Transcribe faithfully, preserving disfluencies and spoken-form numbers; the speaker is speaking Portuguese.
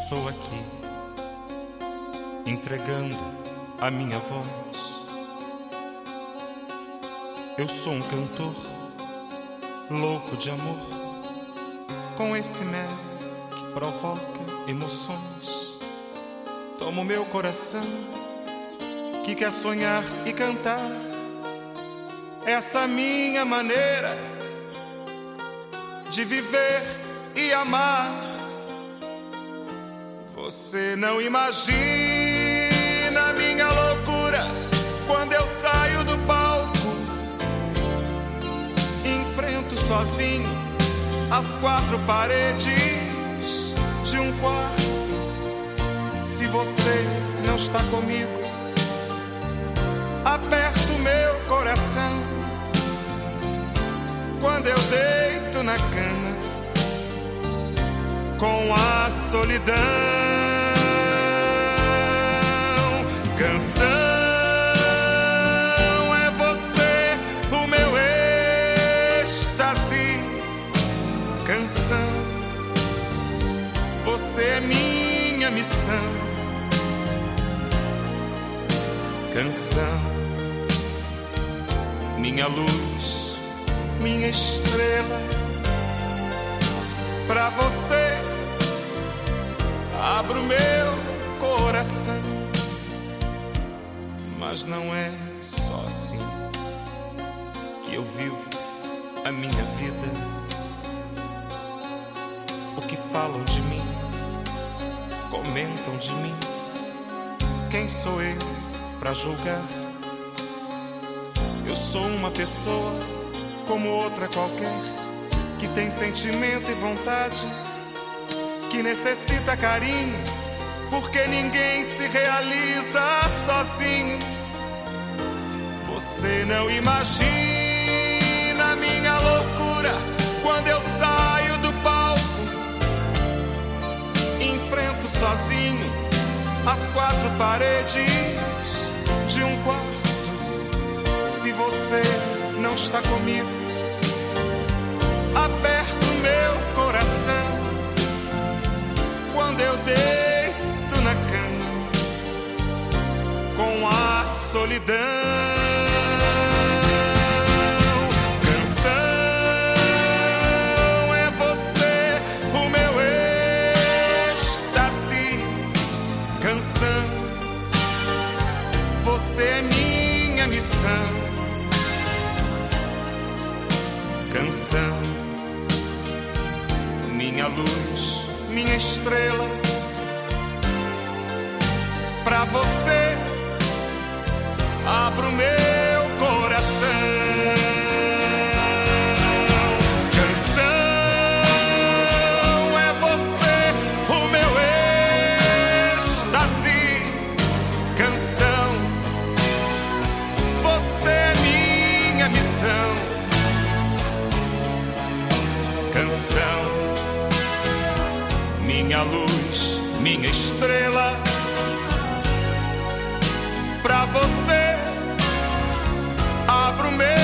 Estou aqui, entregando a minha voz. Eu sou um cantor, louco de amor, com esse mel que provoca emoções. Tomo meu coração, que quer sonhar e cantar. Essa minha maneira de viver e amar. Você não imagina a minha loucura quando eu saio do palco. Enfrento sozinho as quatro paredes de um quarto. Se você não está comigo, aperto meu coração. Quando eu deito na cama com a solidão, canção é você, o meu êxtase. Canção, você é minha missão. Canção, minha luz, minha estrela. Pra você abro meu coração. Mas não é só assim que eu vivo a minha vida. O que falam de mim, comentam de mim. Quem sou eu pra julgar? Eu sou uma pessoa como outra qualquer, que tem sentimento e vontade, que necessita carinho, porque ninguém se realiza sozinho. Você não imagina a minha loucura quando eu saio do palco. Enfrento sozinho as quatro paredes de um quarto. Se você não está comigo, aperto meu coração. Quando eu deito na cama com a solidão, canção é você, o meu êxtase. Canção, você é minha missão. Canção, minha luz, minha estrela. Pra você abro meu coração. Canção é você, o meu êxtase. Canção, você é minha missão. Canção, minha luz, minha estrela. Pra você abro meu